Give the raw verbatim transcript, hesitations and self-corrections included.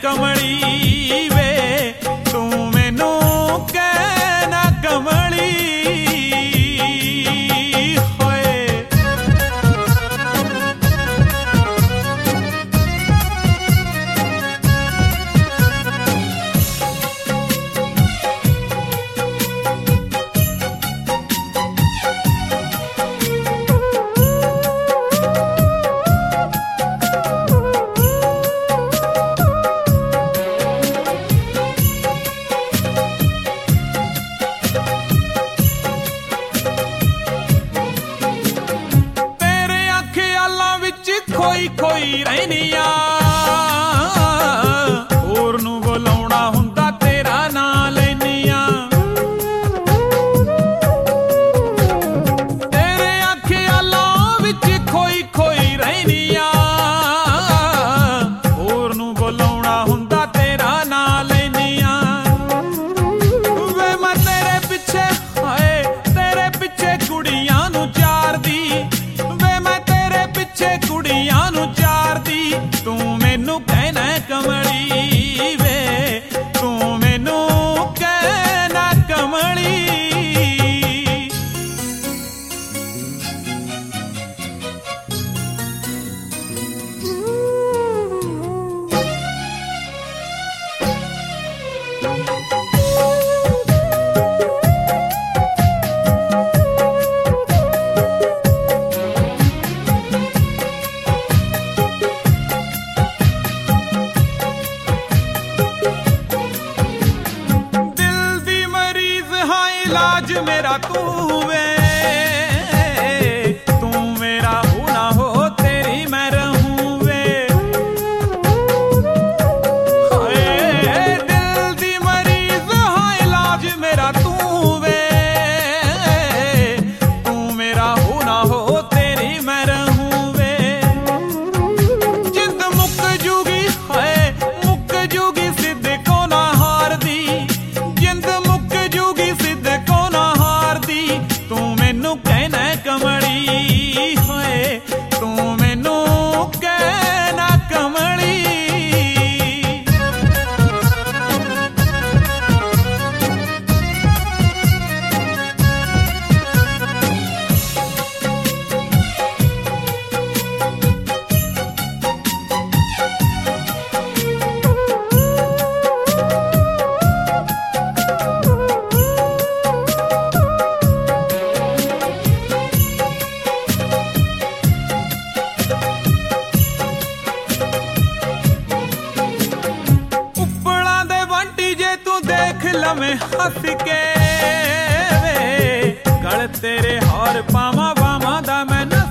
कमली वे तू मैनू कहना कमली होए। खोई खोई रहनिया होर नू बुलाउणा हुंदा तेरा नां लैनिया। तेरे अखियां विच खोई खोई रहनिया होर नू बुलाउणा हुंदा तेरा नां लैनिया। वे मैं तेरे पिछे हाए तेरे पिछे कुड़ियां नू चारदी वे मैं तेरे पिछे कुड़ियां नू चारदी तू मैनू कहना कमली वे तू मैनू कहना कमली। इलाज मेरा तू वे तू मेरा हो ना हो तेरी मैं रहूं वे। हाय दिल दी मरीज हाँ इलाज मेरा तू वे तू मेरा हो ना हो तेरी मैं रहूं वे। जिंद मुक जूगी हाय मुक जूगी सिद्ध को ना हार दी जिंद मुक जूगी सिद्ध तू मैनू कहना कमली होए तू मैनू कहना कमली। देख लमें हंस के वे गल तेरे हार पावा बावा दा मैं